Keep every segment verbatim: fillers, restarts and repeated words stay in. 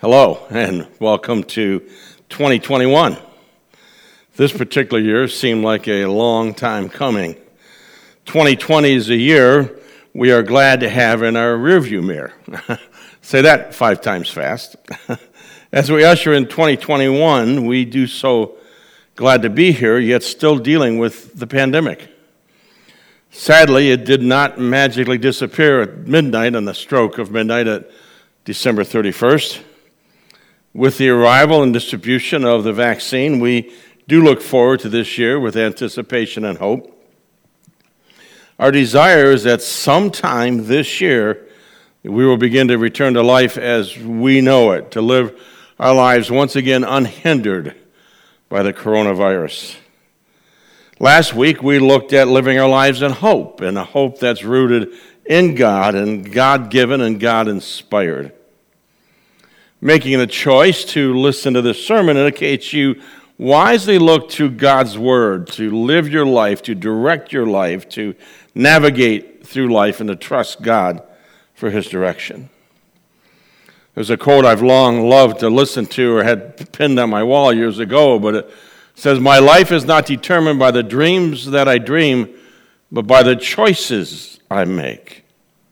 Hello, and welcome to twenty twenty-one. This particular year seemed like a long time coming. twenty twenty is a year we are glad to have in our rearview mirror. Say that five times fast. As we usher in twenty twenty-one, we do so glad to be here, yet still dealing with the pandemic. Sadly, it did not magically disappear at midnight on the stroke of midnight at December thirty-first. With the arrival and distribution of the vaccine, we do look forward to this year with anticipation and hope. Our desire is that sometime this year, we will begin to return to life as we know it, to live our lives once again unhindered by the coronavirus. Last week, we looked at living our lives in hope, and a hope that's rooted in God and God-given and God-inspired. Making the choice to listen to this sermon indicates you wisely look to God's Word to live your life, to direct your life, to navigate through life, and to trust God for His direction. There's a quote I've long loved to listen to or had pinned on my wall years ago, but it says, "My life is not determined by the dreams that I dream, but by the choices I make."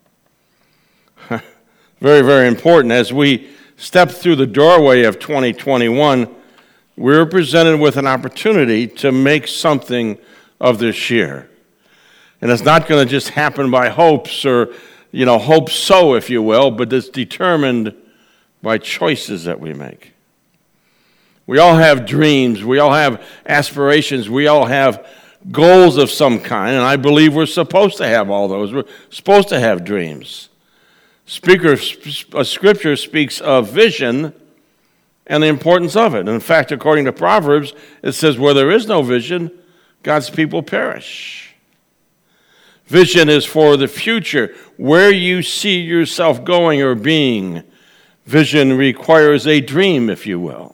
Very, very important. As we step through the doorway of twenty twenty-one, we're presented with an opportunity to make something of this year. And it's not going to just happen by hopes or, you know, hope so, if you will, but it's determined by choices that we make. We all have dreams. We all have aspirations. We all have goals of some kind, and I believe we're supposed to have all those. We're supposed to have dreams. Speaker, uh, Scripture speaks of vision and the importance of it. And in fact, according to Proverbs, it says, where there is no vision, God's people perish. Vision is for the future, where you see yourself going or being. Vision requires a dream, if you will.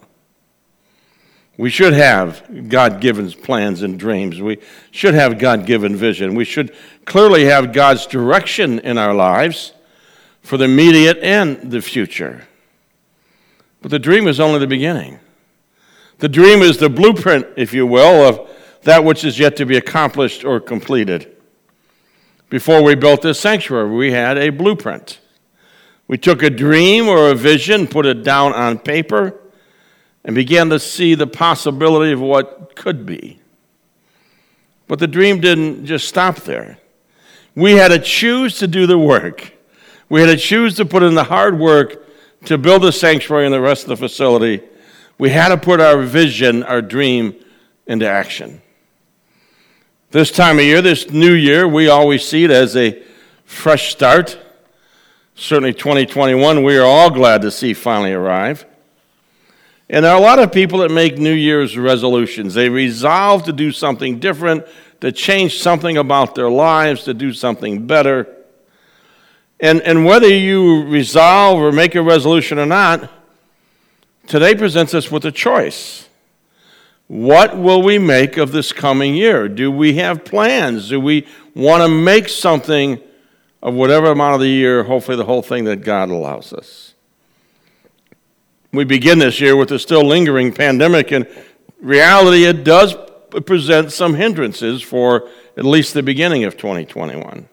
We should have God-given plans and dreams. We should have God-given vision. We should clearly have God's direction in our lives for the immediate and the future. But the dream is only the beginning. The dream is the blueprint, if you will, of that which is yet to be accomplished or completed. Before we built this sanctuary, we had a blueprint. We took a dream or a vision, put it down on paper, and began to see the possibility of what could be. But the dream didn't just stop there. We had to choose to do the work. We had to choose to put in the hard work to build the sanctuary and the rest of the facility. We had to put our vision, our dream, into action. This time of year, this new year, we always see it as a fresh start. Certainly twenty twenty-one, we are all glad to see finally arrive. And there are a lot of people that make New Year's resolutions. They resolve to do something different, to change something about their lives, to do something better. And, and whether you resolve or make a resolution or not, today presents us with a choice. What will we make of this coming year? Do we have plans? Do we want to make something of whatever amount of the year, hopefully the whole thing that God allows us? We begin this year with a still lingering pandemic, and reality, it does present some hindrances for at least the beginning of twenty twenty-one.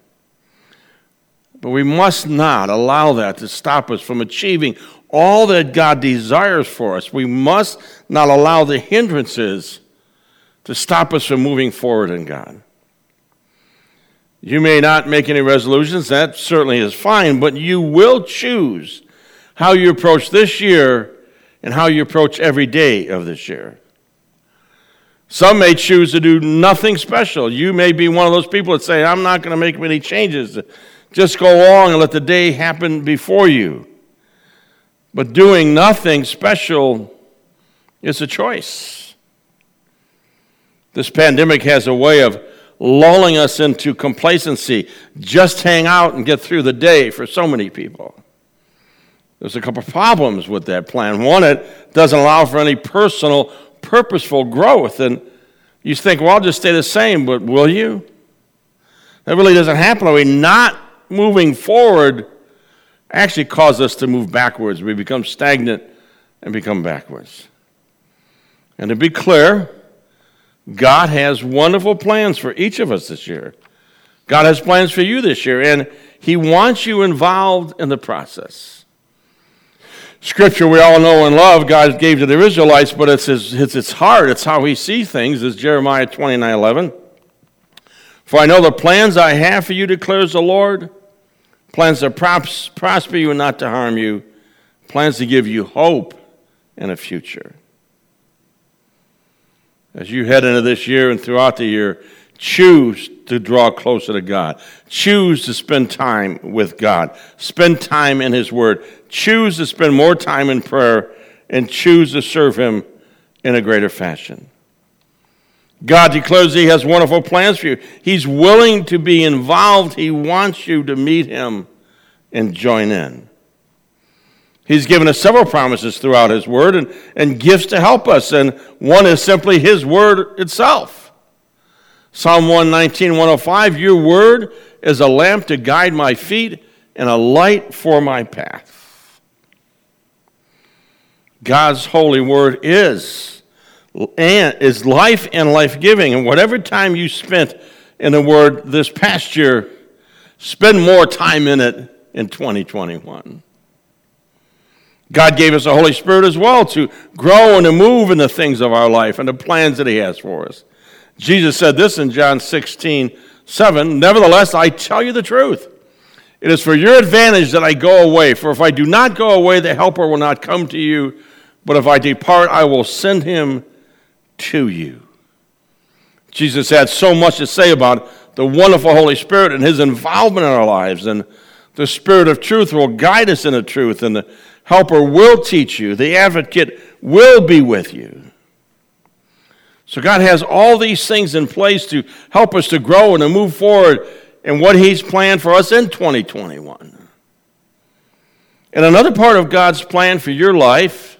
But we must not allow that to stop us from achieving all that God desires for us. We must not allow the hindrances to stop us from moving forward in God. You may not make any resolutions, that certainly is fine, but you will choose how you approach this year and how you approach every day of this year. Some may choose to do nothing special. You may be one of those people that say, I'm not going to make many changes. Just go along and let the day happen before you. But doing nothing special is a choice. This pandemic has a way of lulling us into complacency. Just hang out and get through the day for so many people. There's a couple of problems with that plan. One, it doesn't allow for any personal, purposeful growth. And you think, well, I'll just stay the same, but will you? That really doesn't happen. Are we not moving forward actually causes us to move backwards. We become stagnant and become backwards. And to be clear, God has wonderful plans for each of us this year. God has plans for you this year, and he wants you involved in the process. Scripture we all know and love, God gave to the Israelites, but it's his, it's his heart, it's how he sees things, is Jeremiah twenty-nine eleven. For I know the plans I have for you, declares the Lord, plans to pros- prosper you and not to harm you, plans to give you hope and a future. As you head into this year and throughout the year, choose to draw closer to God. Choose to spend time with God. Spend time in his word. Choose to spend more time in prayer and choose to serve him in a greater fashion. God declares he has wonderful plans for you. He's willing to be involved. He wants you to meet him and join in. He's given us several promises throughout his word and, and gifts to help us, and one is simply his word itself. Psalm one nineteen, one oh five, your word is a lamp to guide my feet and a light for my path. God's holy word is, and is life and life-giving, and whatever time you spent in the word this past year, spend more time in it in twenty twenty-one. God gave us the Holy Spirit as well to grow and to move in the things of our life and the plans that he has for us. Jesus said this in John sixteen, seven, nevertheless, I tell you the truth. It is for your advantage that I go away. For if I do not go away, the Helper will not come to you. But if I depart, I will send him to you. Jesus had so much to say about the wonderful Holy Spirit and his involvement in our lives. And the Spirit of truth will guide us into truth. And the Helper will teach you. The Advocate will be with you. So God has all these things in place to help us to grow and to move forward in what he's planned for us in twenty twenty-one. And another part of God's plan for your life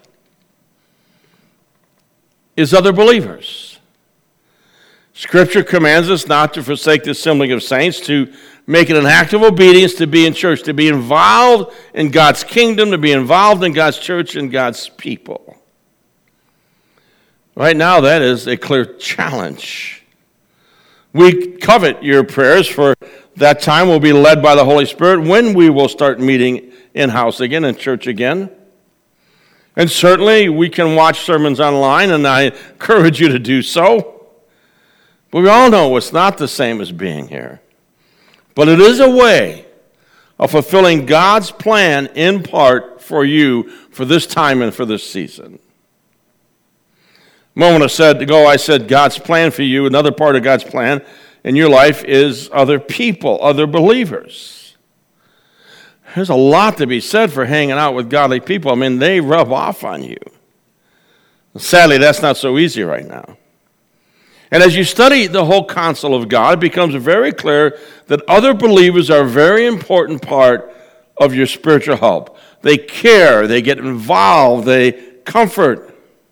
is other believers. Scripture commands us not to forsake the assembling of saints, to make it an act of obedience to be in church, to be involved in God's kingdom, to be involved in God's church and God's people. Right now, that is a clear challenge. We covet your prayers for that time will be led by the Holy Spirit when we will start meeting in-house again, in church again. And certainly, we can watch sermons online, and I encourage you to do so. But we all know it's not the same as being here. But it is a way of fulfilling God's plan in part for you for this time and for this season. A moment ago, I said God's plan for you, another part of God's plan in your life is other people, other believers. There's a lot to be said for hanging out with godly people. I mean, they rub off on you. Sadly, that's not so easy right now. And as you study the whole counsel of God, it becomes very clear that other believers are a very important part of your spiritual help. They care, they get involved, they comfort.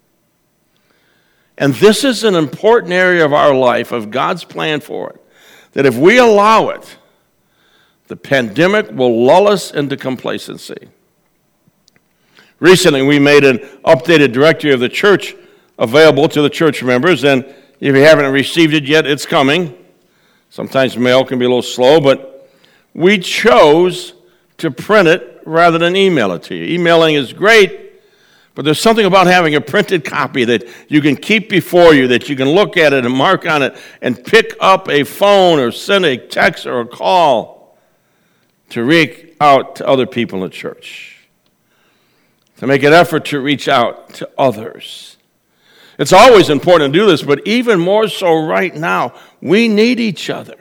And this is an important area of our life, of God's plan for it, that if we allow it, the pandemic will lull us into complacency. Recently, we made an updated directory of the church available to the church members, and if you haven't received it yet, it's coming. Sometimes mail can be a little slow, but we chose to print it rather than email it to you. Emailing is great, but there's something about having a printed copy that you can keep before you, that you can look at it and mark on it and pick up a phone or send a text or a call to reach out to other people in the church, to make an effort to reach out to others. It's always important to do this, but even more so right now, we need each other.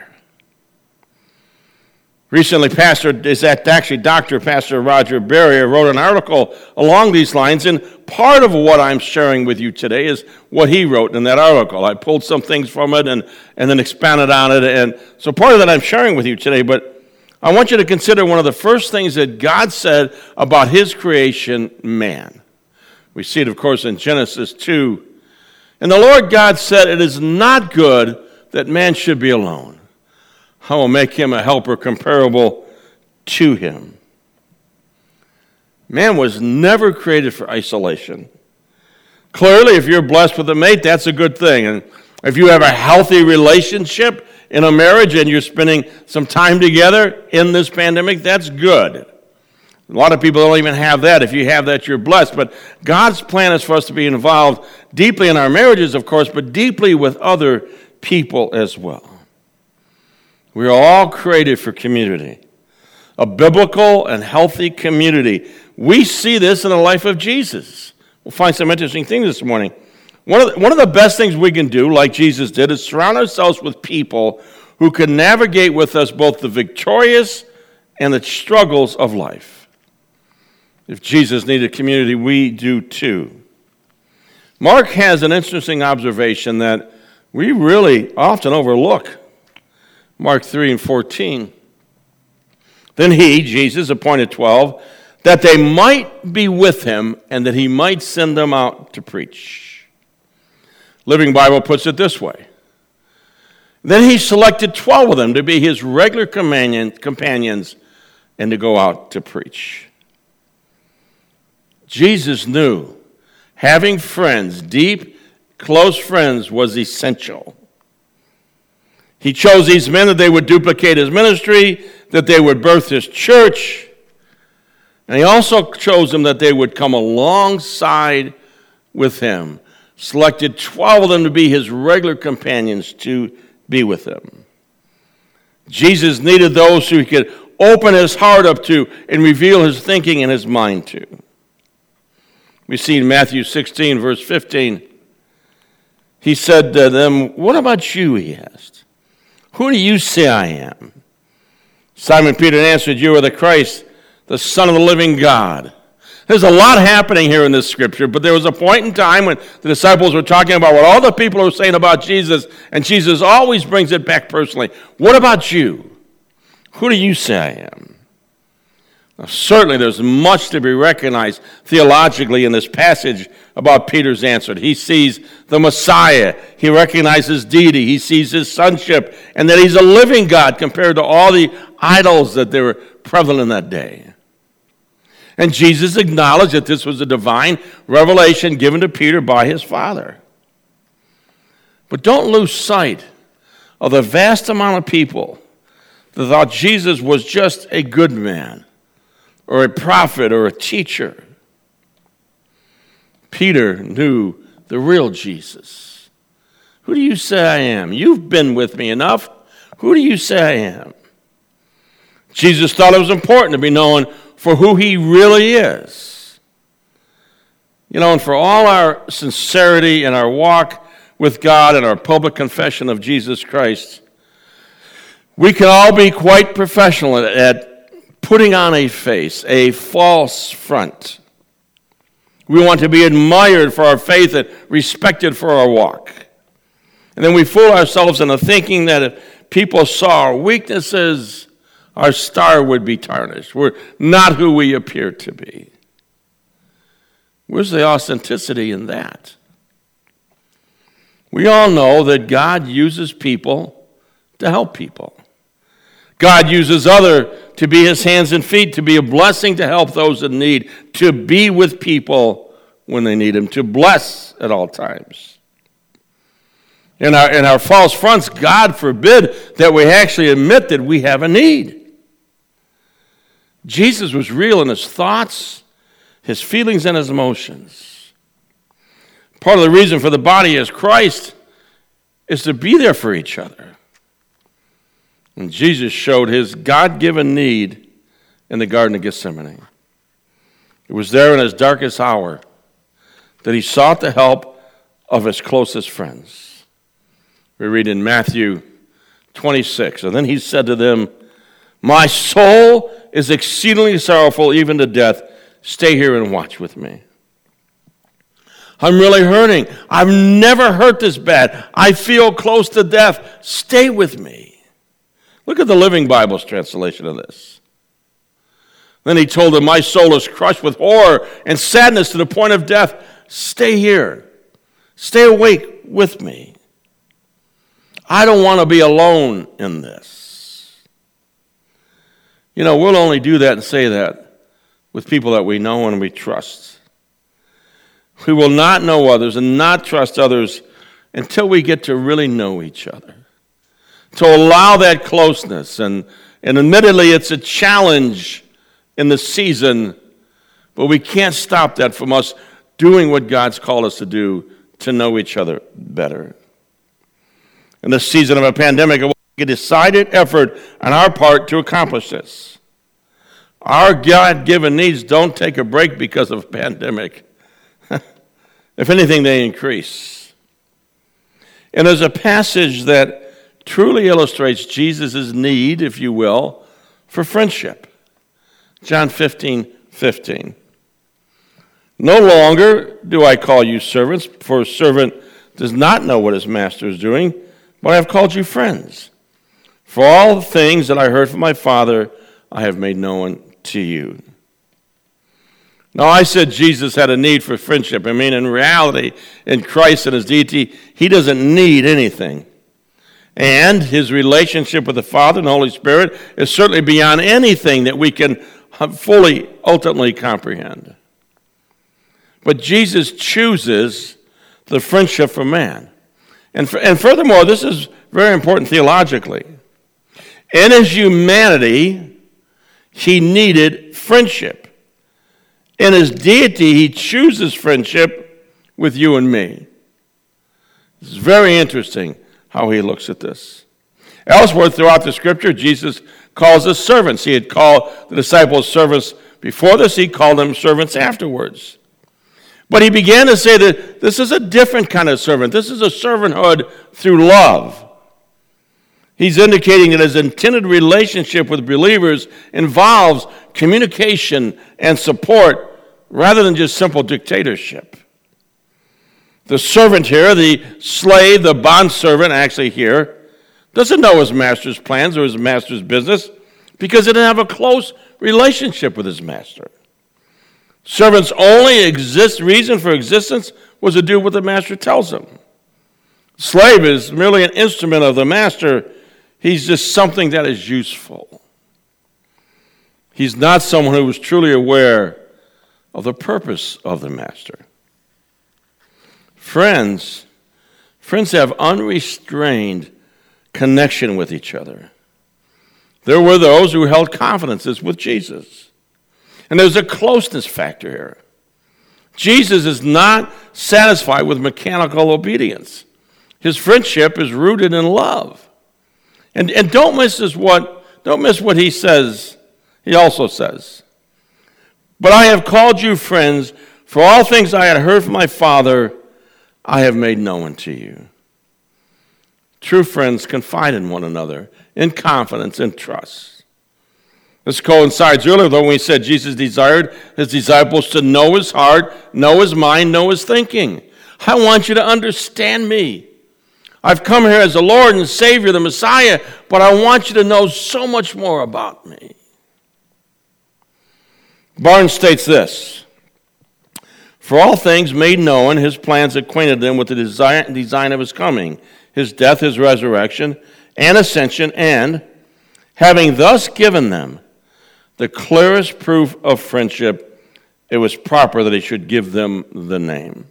Recently, Pastor, is that actually Doctor Pastor Roger Berrier wrote an article along these lines, and part of what I'm sharing with you today is what he wrote in that article. I pulled some things from it and, and then expanded on it, and so part of that I'm sharing with you today, but I want you to consider one of the first things that God said about his creation, man. We see it, of course, in Genesis two. And the Lord God said, it is not good that man should be alone. I will make him a helper comparable to him. Man was never created for isolation. Clearly, if you're blessed with a mate, that's a good thing. And if you have a healthy relationship in a marriage and you're spending some time together in this pandemic, that's good. A lot of people don't even have that. If you have that, you're blessed. But God's plan is for us to be involved deeply in our marriages, of course, but deeply with other people as well. We are all created for community, a biblical and healthy community. We see this in the life of Jesus. We'll find some interesting things this morning. One of, the, one of the best things we can do, like Jesus did, is surround ourselves with people who can navigate with us both the victorious and the struggles of life. If Jesus needed community, we do too. Mark has an interesting observation that we really often overlook. Mark three and fourteen. Then he, Jesus, appointed twelve, that they might be with him and that he might send them out to preach. Living Bible puts it this way. Then he selected twelve of them to be his regular companion, companions and to go out to preach. Jesus knew having friends, deep, close friends, was essential. He chose these men that they would duplicate his ministry, that they would birth his church, and he also chose them that they would come alongside with him. Selected twelve of them to be his regular companions to be with him. Jesus needed those who he could open his heart up to and reveal his thinking and his mind to. We see in Matthew sixteen, verse fifteen, he said to them, "What about you?" he asked. "Who do you say I am?" Simon Peter answered, "You are the Christ, the Son of the living God." There's a lot happening here in this scripture, but there was a point in time when the disciples were talking about what all the people were saying about Jesus, and Jesus always brings it back personally. "What about you? Who do you say I am?" Now, certainly there's much to be recognized theologically in this passage about Peter's answer. He sees the Messiah. He recognizes deity. He sees his sonship, and that he's a living God compared to all the idols that they were prevalent in that day. And Jesus acknowledged that this was a divine revelation given to Peter by his Father. But don't lose sight of the vast amount of people that thought Jesus was just a good man, or a prophet, or a teacher. Peter knew the real Jesus. Who do you say I am? You've been with me enough. Who do you say I am? Jesus thought it was important to be known for who he really is. You know, and for all our sincerity and our walk with God and our public confession of Jesus Christ, we can all be quite professional at, at putting on a face, a false front. We want to be admired for our faith and respected for our walk. And then we fool ourselves into thinking that if people saw our weaknesses, our star would be tarnished. We're not who we appear to be. Where's the authenticity in that? We all know that God uses people to help people. God uses others to be his hands and feet, to be a blessing to help those in need, to be with people when they need him, to bless at all times. In our, in our false fronts, God forbid that we actually admit that we have a need. Jesus was real in his thoughts, his feelings, and his emotions. Part of the reason for the body as Christ is to be there for each other. And Jesus showed his God-given need in the Garden of Gethsemane. It was there in his darkest hour that he sought the help of his closest friends. We read in Matthew twenty-six, "And then he said to them, 'My soul is exceedingly sorrowful, even to death. Stay here and watch with me.' I'm really hurting. I've never hurt this bad. I feel close to death. Stay with me." Look at the Living Bible's translation of this. Then he told them, "My soul is crushed with horror and sadness to the point of death. Stay here. Stay awake with me. I don't want to be alone in this." You know, we'll only do that and say that with people that we know and we trust. We will not know others and not trust others until we get to really know each other. To allow that closeness. And, and admittedly, it's a challenge in the season, but we can't stop that from us doing what God's called us to do to know each other better. In the season of a pandemic, it will take a decided effort on our part to accomplish this. Our God-given needs don't take a break because of a pandemic. If anything, they increase. And there's a passage that truly illustrates Jesus' need, if you will, for friendship. John fifteen fifteen. No longer do I call you servants, for a servant does not know what his master is doing, but I have called you friends. For all the things that I heard from my Father, I have made known to you. Now, I said Jesus had a need for friendship. I mean, in reality, in Christ and his deity, he doesn't need anything. And his relationship with the Father and the Holy Spirit is certainly beyond anything that we can fully, ultimately comprehend. But Jesus chooses the friendship for man. And, for, and furthermore, this is very important theologically. In his humanity, he needed friendship. In his deity, he chooses friendship with you and me. It's very interesting how he looks at this. Elsewhere throughout the Scripture, Jesus calls us servants. He had called the disciples servants before this. He called them servants afterwards. But he began to say that this is a different kind of servant. This is a servanthood through love. He's indicating that his intended relationship with believers involves communication and support rather than just simple dictatorship. The servant here, the slave, the bondservant actually here, doesn't know his master's plans or his master's business because he didn't have a close relationship with his master. Servant's only exist, reason for existence was to do what the master tells him. Slave is merely an instrument of the master. He's just something that is useful. He's not someone who is truly aware of the purpose of the master. Friends, friends have unrestrained connection with each other. There were those who held confidences with Jesus. And there's a closeness factor here. Jesus is not satisfied with mechanical obedience. His friendship is rooted in love. And, and don't miss this what don't miss what he says. He also says, but I have called you friends, for all things I had heard from my Father, I have made known to you. True friends confide in one another in confidence and trust. This coincides earlier, though, when we said Jesus desired his disciples to know his heart, know his mind, know his thinking. I want you to understand me. I've come here as the Lord and Savior, the Messiah, but I want you to know so much more about me. Barnes states this, for all things made known, his plans acquainted them with the design, design of his coming, his death, his resurrection, and ascension, and having thus given them the clearest proof of friendship, it was proper that he should give them the name.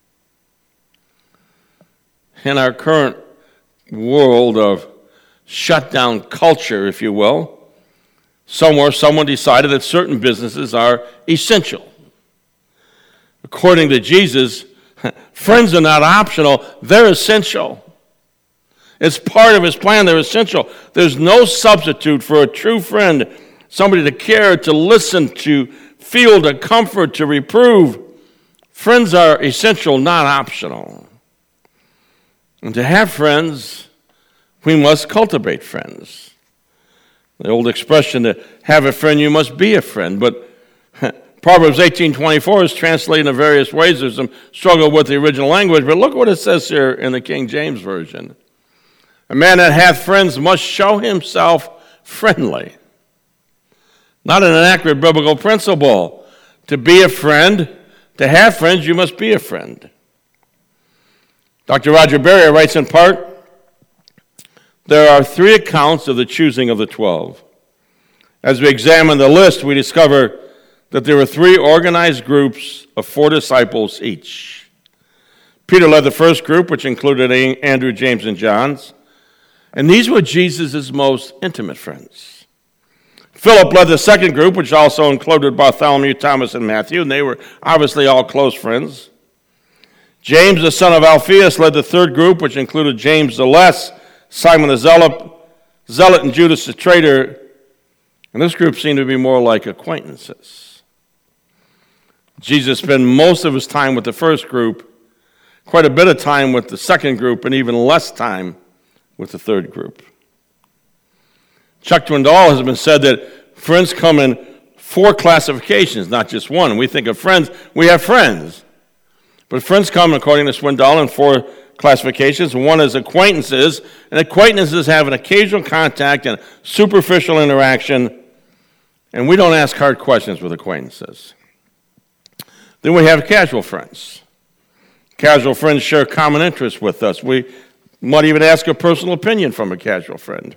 In our current world of shutdown culture, if you will, somewhere someone decided that certain businesses are essential. According to Jesus, friends are not optional, they're essential. It's part of his plan, they're essential. There's no substitute for a true friend, somebody to care, to listen, to feel, to comfort, to reprove. Friends are essential, not optional. And to have friends, we must cultivate friends. The old expression, to have a friend, you must be a friend. But Proverbs eighteen twenty-four is translated in various ways. There's some struggle with the original language, but look what it says here in the King James Version. A man that hath friends must show himself friendly. Not an accurate biblical principle. To be a friend, to have friends, you must be a friend. Doctor Roger Berrier writes in part, there are three accounts of the choosing of the twelve. As we examine the list, we discover that there were three organized groups of four disciples each. Peter led the first group, which included Andrew, James, and John, and these were Jesus' most intimate friends. Philip led the second group, which also included Bartholomew, Thomas, and Matthew, and they were obviously all close friends. James, the son of Alphaeus, led the third group, which included James the Less, Simon the Zealot, Zealot and Judas the traitor, and this group seemed to be more like acquaintances. Jesus spent most of his time with the first group, quite a bit of time with the second group, and even less time with the third group. Chuck Swindoll has been said that friends come in four classifications, not just one. We think of friends, we have friends. But friends come, according to Swindoll, in four classifications. One is acquaintances, and acquaintances have an occasional contact and superficial interaction, and we don't ask hard questions with acquaintances. Then we have casual friends. Casual friends share common interests with us. We might even ask a personal opinion from a casual friend.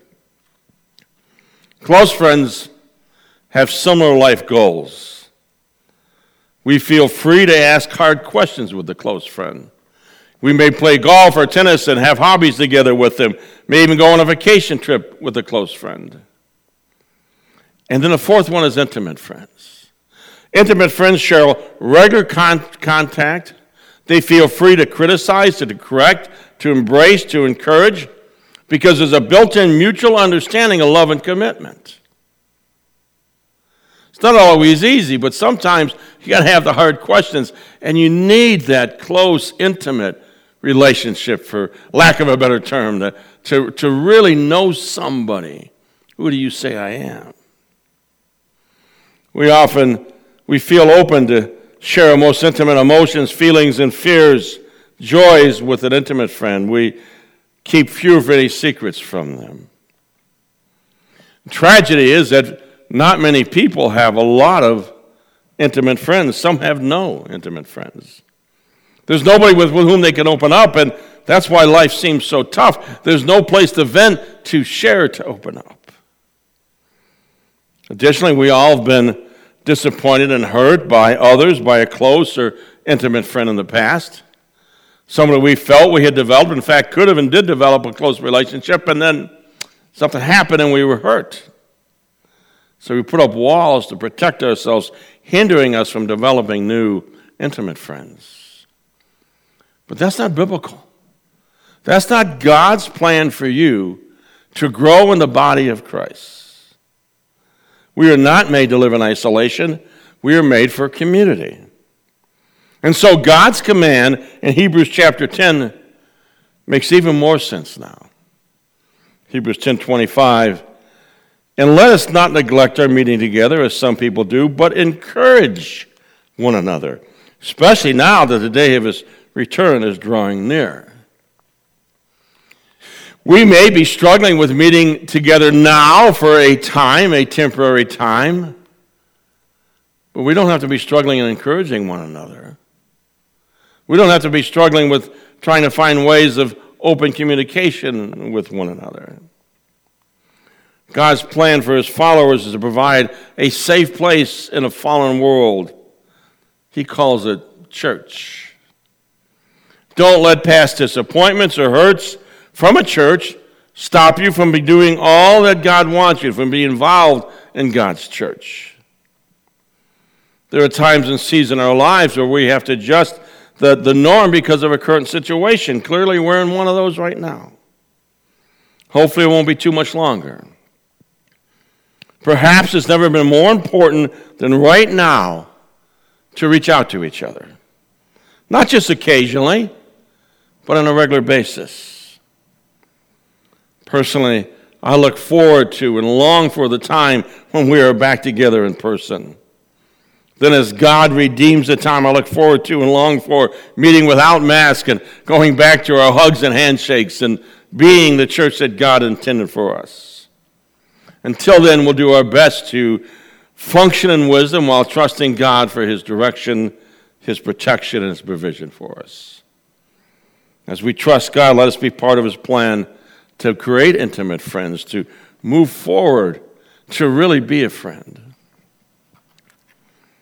Close friends have similar life goals. We feel free to ask hard questions with a close friend. We may play golf or tennis and have hobbies together with them, may even go on a vacation trip with a close friend. And then the fourth one is intimate friends. Intimate friends share regular con- contact. They feel free to criticize, to correct, to embrace, to encourage, because there's a built-in mutual understanding of love and commitment. It's not always easy, but sometimes you got to have the hard questions, and you need that close, intimate relationship, for lack of a better term, to, to, to really know somebody. Who do you say I am? We often, we feel open to share our most intimate emotions, feelings, and fears, joys with an intimate friend. We keep few of any secrets from them. Tragedy is that not many people have a lot of intimate friends. Some have no intimate friends. There's nobody with, with whom they can open up, and that's why life seems so tough. There's no place to vent, to share, to open up. Additionally, we all have been disappointed and hurt by others, by a close or intimate friend in the past. Someone we felt we had developed, in fact, could have and did develop a close relationship, and then something happened and we were hurt. So we put up walls to protect ourselves, hindering us from developing new, intimate friends. But that's not biblical. That's not God's plan for you to grow in the body of Christ. We are not made to live in isolation. We are made for community. And so God's command in Hebrews chapter ten makes even more sense now. Hebrews ten twenty-five, and let us not neglect our meeting together as some people do, but encourage one another, especially now that the day of his return is drawing near. We may be struggling with meeting together now for a time, a temporary time, but we don't have to be struggling and encouraging one another. We don't have to be struggling with trying to find ways of open communication with one another. God's plan for his followers is to provide a safe place in a fallen world. He calls it church. Don't let past disappointments or hurts from a church stop you from doing all that God wants you, from being involved in God's church. There are times and seasons in our lives where we have to adjust the, the norm because of a current situation. Clearly, we're in one of those right now. Hopefully, it won't be too much longer. Perhaps it's never been more important than right now to reach out to each other. Not just occasionally, but on a regular basis. Personally, I look forward to and long for the time when we are back together in person. Then as God redeems the time, I look forward to and long for meeting without masks and going back to our hugs and handshakes and being the church that God intended for us. Until then, we'll do our best to function in wisdom while trusting God for his direction, his protection, and his provision for us. As we trust God, let us be part of his plan to create intimate friends, to move forward, to really be a friend.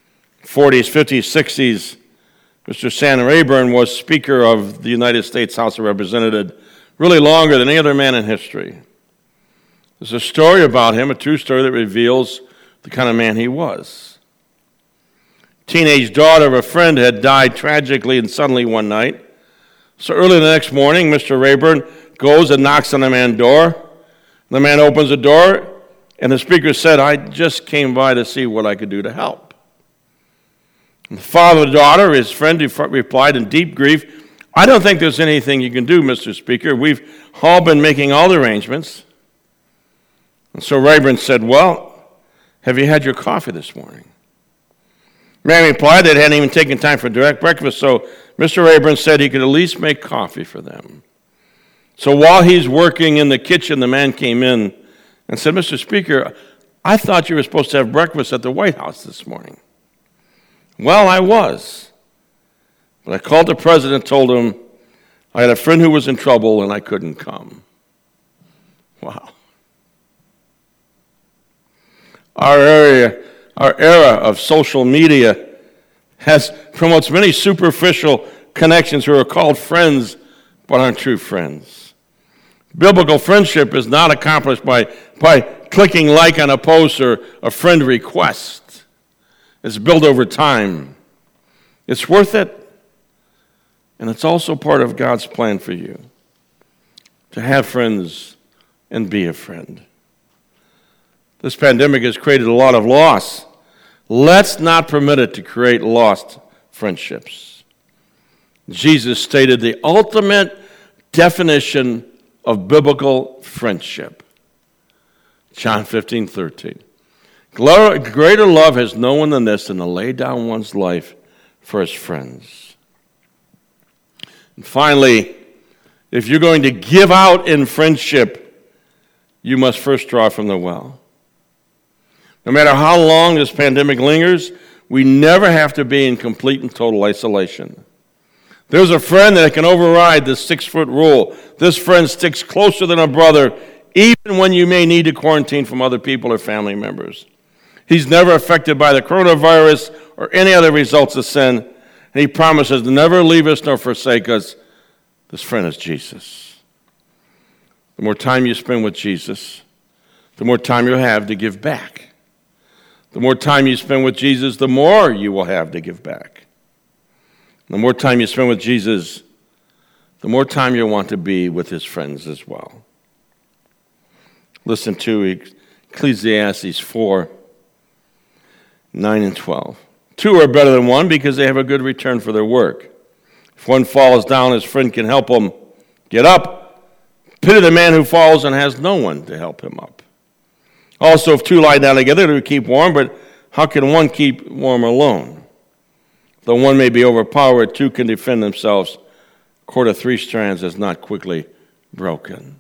forties, fifties, sixties, Mister Sam Rayburn was Speaker of the United States House of Representatives really longer than any other man in history. There's a story about him, a true story that reveals the kind of man he was. Teenage daughter of a friend had died tragically and suddenly one night. So early the next morning, Mister Rayburn goes and knocks on the man's door. The man opens the door, and the speaker said, "I just came by to see what I could do to help." And the father of the daughter, his friend, replied in deep grief, "I don't think there's anything you can do, Mister Speaker. We've all been making all the arrangements." And so Rayburn said, "Well, have you had your coffee this morning?" Man replied they hadn't even taken time for direct breakfast, so Mister Rayburn said he could at least make coffee for them. So while he's working in the kitchen, the man came in and said, "Mister Speaker, I thought you were supposed to have breakfast at the White House this morning." "Well, I was. But I called the president and told him I had a friend who was in trouble and I couldn't come." Wow. Our area, our era of social media has promotes many superficial connections who are called friends but aren't true friends. Biblical friendship is not accomplished by, by clicking like on a post or a friend request. It's built over time. It's worth it, and it's also part of God's plan for you to have friends and be a friend. This pandemic has created a lot of loss. Let's not permit it to create lost friendships. Jesus stated the ultimate definition of biblical friendship. John fifteen thirteen. Greater love has no one than this, than to lay down one's life for his friends. And finally, if you're going to give out in friendship, you must first draw from the well. No matter how long this pandemic lingers, we never have to be in complete and total isolation. There's a friend that can override the six-foot rule. This friend sticks closer than a brother, even when you may need to quarantine from other people or family members. He's never affected by the coronavirus or any other results of sin, and he promises to never leave us nor forsake us. This friend is Jesus. The more time you spend with Jesus, the more time you'll have to give back. The more time you spend with Jesus, the more you will have to give back. The more time you spend with Jesus, the more time you'll want to be with his friends as well. Listen to Ecclesiastes four, nine and twelve. Two are better than one because they have a good return for their work. If one falls down, his friend can help him get up. Pity the man who falls and has no one to help him up. Also, if two lie down together, they keep warm, but how can one keep warm alone? Though one may be overpowered, two can defend themselves. A cord of three strands is not quickly broken.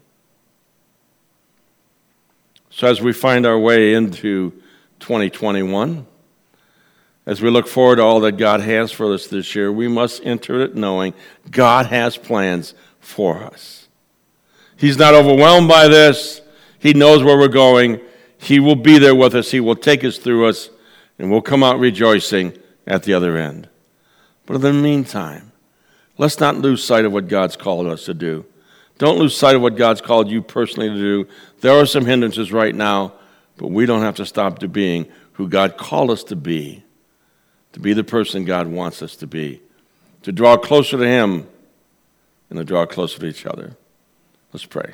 So as we find our way into twenty twenty-one, as we look forward to all that God has for us this year, we must enter it knowing God has plans for us. He's not overwhelmed by this. He knows where we're going. He will be there with us. He will take us through us, and we'll come out rejoicing at the other end. But in the meantime, let's not lose sight of what God's called us to do. Don't lose sight of what God's called you personally to do. There are some hindrances right now, but we don't have to stop to being who God called us to be, to be the person God wants us to be, to draw closer to him and to draw closer to each other. Let's pray.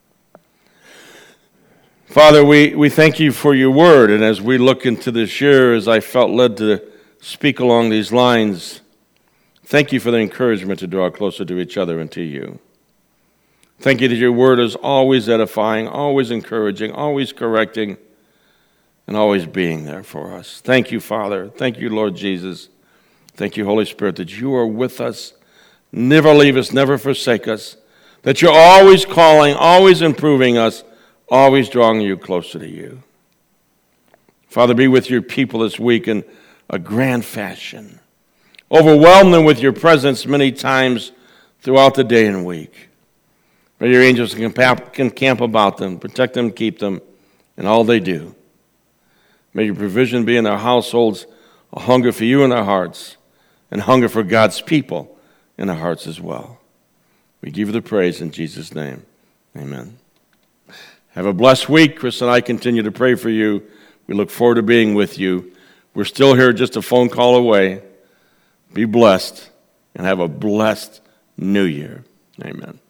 Father, we, we thank you for your word, and as we look into this year, as I felt led to speak along these lines, thank you for the encouragement to draw closer to each other and to you. Thank you that your word is always edifying, always encouraging, always correcting, and always being there for us. Thank you, Father. Thank you, Lord Jesus. Thank you, Holy Spirit, that you are with us, never leave us, never forsake us, that you're always calling, always improving us, always drawing you closer to you. Father, be with your people this week in a grand fashion. Overwhelm them with your presence many times throughout the day and week. May your angels can camp about them, protect them, keep them in all they do. May your provision be in their households, a hunger for you in our hearts, and hunger for God's people in our hearts as well. We give you the praise in Jesus' name. Amen. Have a blessed week. Chris and I continue to pray for you. We look forward to being with you. We're still here just a phone call away. Be blessed and have a blessed new year. Amen.